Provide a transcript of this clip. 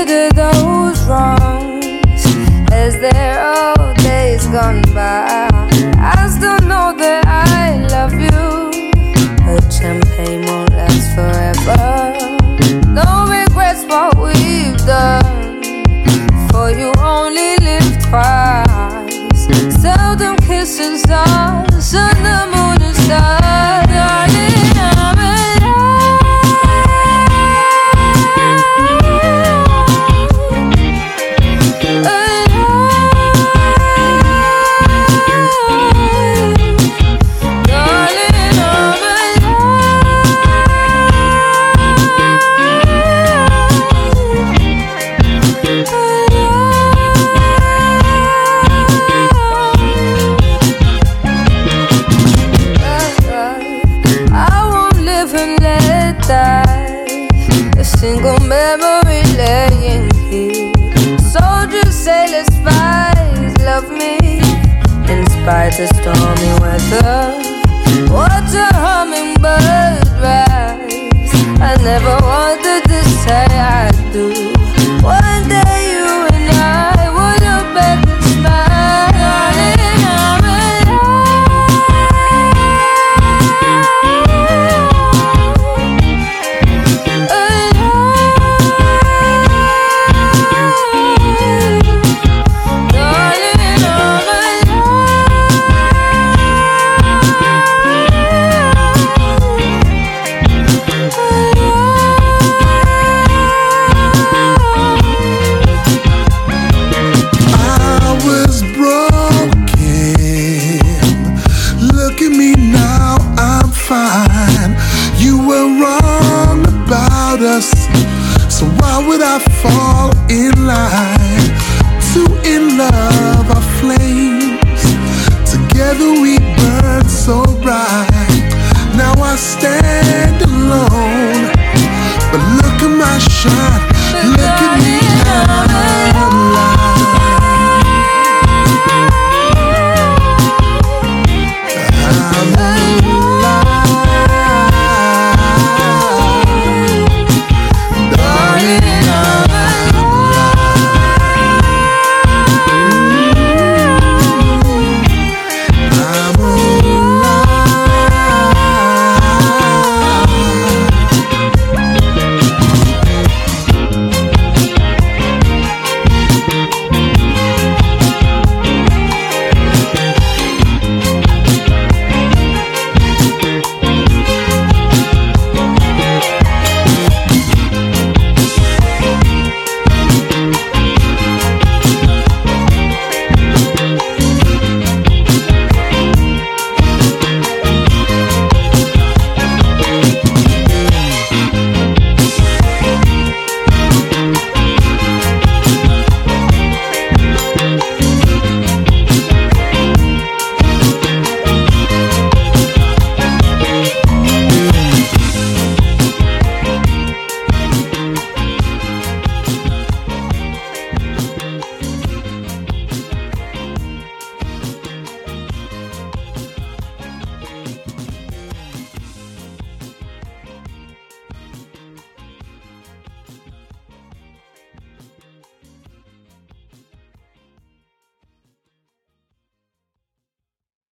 consider those wrongs as their old days gone by. I still know that I love you, but champagne won't last forever. No regrets what we've done, for you only live twice. Seldom kisses the sun, the moon and stars. Darling, I'm single memory laying here. Soldiers, sailors, spies love me in spite of stormy weather. What a hummingbird rise. I never wanted to say I do. One day you and I would have met and smile. Darling, I'm so why would I fall in line? Two in love, our flames together we burn so bright. Now I stand alone,